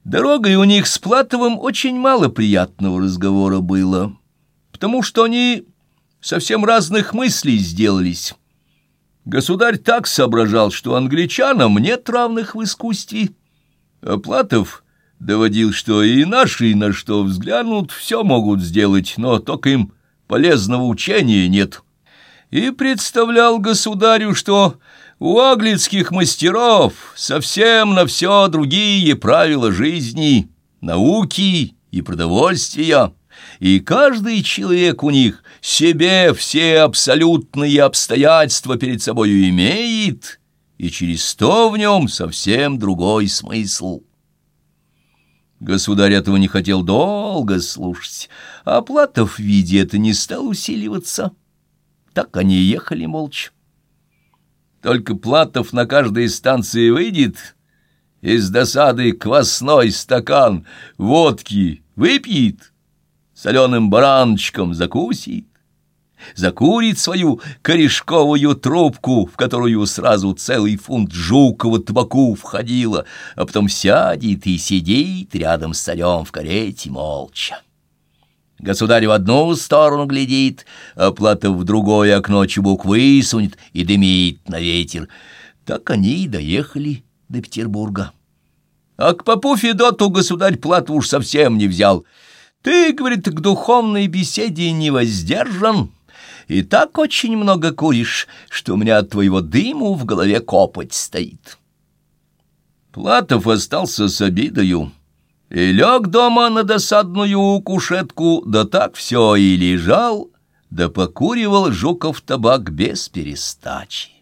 Дорогой у них с Платовым очень мало приятного разговора было, потому что они совсем разных мыслей сделались. Государь так соображал, что англичанам нет равных в искусстве, а Платов доводил, что и наши, на что взглянут, все могут сделать, но только им полезного учения нет. И представлял государю, что у аглицких мастеров совсем на все другие правила жизни, науки и продовольствия, и каждый человек у них себе все абсолютные обстоятельства перед собою имеет, и через то в нем совсем другой смысл. Государь этого не хотел долго слушать, а Платов, видя это, не стал усиливаться. Так они ехали молча. Только Платов на каждой станции выйдет, из досады квасной стакан водки выпьет, соленым баранчиком закусит, закурит свою корешковую трубку, в которую сразу целый фунт жукового табаку входило, а потом сядет и сидит рядом с царем в карете молча. Государь в одну сторону глядит, а Платов в другое окно чубук высунет и дымит на ветер. Так они и доехали до Петербурга. А к попу Федоту государь Платов уж совсем не взял. «Ты, — говорит, — к духовной беседе не воздержан, и так очень много куришь, что у меня от твоего дыму в голове копоть стоит». Платов остался с обидою и лег дома на досадную кушетку, да так все и лежал, да покуривал Жуков табак без перестачи.